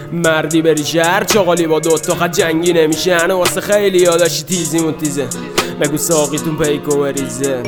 مردی بری شهر چاقالی با دوتا خط جنگی نمیشن و واسه خیلی یاداشی تیزیمون تیزه بگو ساقیتون پیکو بریزه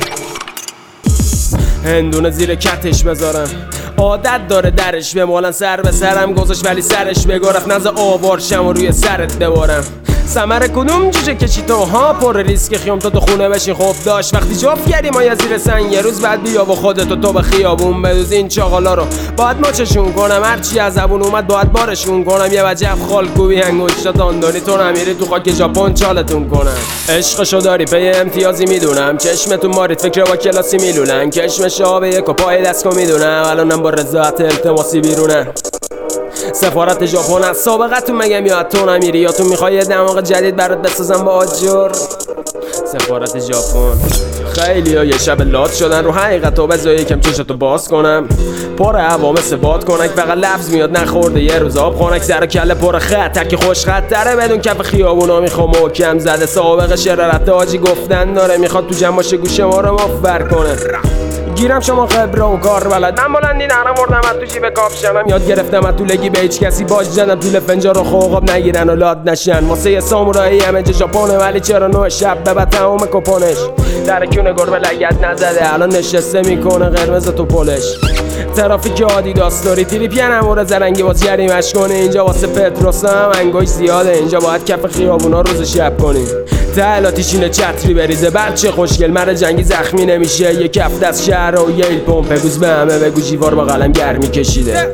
هندونه زیر کتش بذارم عادت داره درش بمالن سر به سرم گذاشت ولی سرش بگرفت نزد آوارشم و روی سرت ببارم سمر کدوم جوجه کشی تو ها پر ریسک خیام تو خونه بشین خوب داشت وقتی جفت کردی ما یا زیر سنگ یه روز بعد بیا با خودتو تو به خیابون بدوز این چاقالا رو باید ماچشون کنم هرچی از زبون اومد باید بارشون کنم یه وجب خالکوبی انگوشتا دانداری تو نمیری تو خاک ژاپن چالتون کنم عشقشو داری پی امتیازی میدونم چشمتون مارید فکر با کلاسی میلولن کشمش آب یک و پای دستکو میدونم الانم با رضایت التماسی بیرونن سفارت ژاپن از سابقتون مگه میاد تو نمیری یا تو میخوای یه دماغ جدید برات بسازم با آجر سفارت ژاپن خیلی ها یه شب لات شدن رو حقیقت و بذار یکم چشتو باز کنم پر هوا مثل باد کنک فقط لفظ میاد نخورده یه روز آب خونک سر و کله پر خط تکی خوش خط تره بدون کف خیابونا میخوام محکم زده سابق شرارت آجی گفتن داره میخواد تو جمعاش گوشه ما رو مفبر کنه گیرم شما خبره و کار بلد من بلندی نرم وردم از تو جیب کاپشنم یاد گرفتم از تو لگی به هیچ کسی باج زدم طول فنجان رو خواب نگیرن و لاد نشن واسه یه سامورایی همه جا ژاپنه ولی چرا نوع شب به بعد تمام کپونش در کونه گربه لگت نزده الان نشسته میکنه قرمز تو پلش ترافیک آدیداس داری تریپین امور زرنگی باز جریمش کنه اینجا واسه پتروس هم انگوش زیاده اینجا باید کف خیابونا روز شب کنی تعلاتیشینه چتری بریزه بچه خوشگل مرد جنگی زخمی نمیشه یه کف دست شهر و یه ایل پمپ بگوز به همه بگو جیوار با قلم گرمی کشیده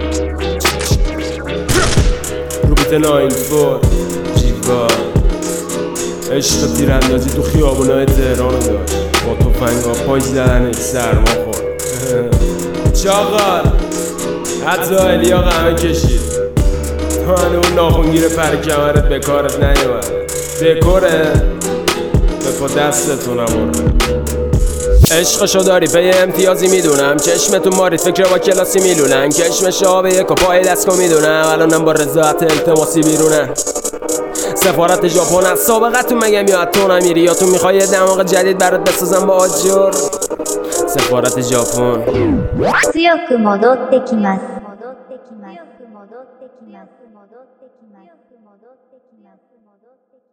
روبیت 94 جیوار عشق تیراندازی تو خیابونای تهران رو داشت با تفنگا پای زدنش سرما خورد چاقال حتی الیا قهمه کشید تو هنه اون ناخونگیر پر کمرت به کارت نیومد دکوره به پا دستتون نمورده عشقشو داری پی امتیازی میدونم چشمتون مارید فکر با کلاسی میلولن کشمش آب یک و پای دستکو میدونم الانم با رضایت التماسی بیرونه سفارت ژاپن از سابقتون مگه میاد تو نمیری یا تو میخوای یه دماغ جدید برات بسازم با آجر سفارت ژاپن 強く戻ってきます。